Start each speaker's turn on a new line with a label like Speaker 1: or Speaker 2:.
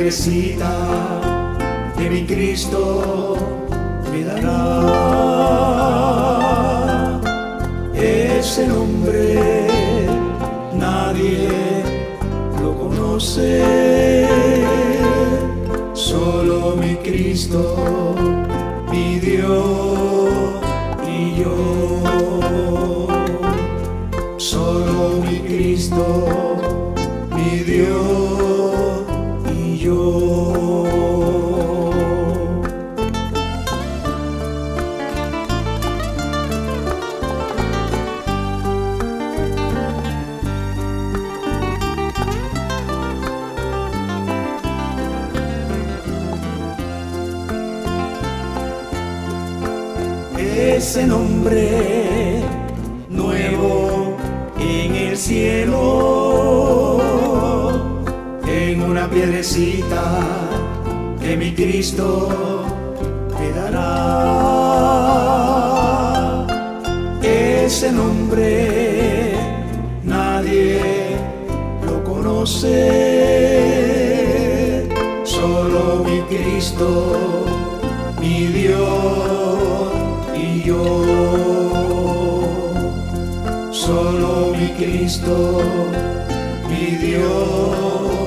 Speaker 1: piedrecita que mi Cristo me dará. Ese nombre nadie lo conoce, solo mi Cristo, mi Dios y yo. Solo mi Cristo, mi Dios y yo. Ese nombre nuevo en el cielo, en una piedrecita que mi Cristo me dará. Ese nombre nadie lo conoce, solo mi Cristo, mi Dios y yo. Solo mi Cristo, mi Dios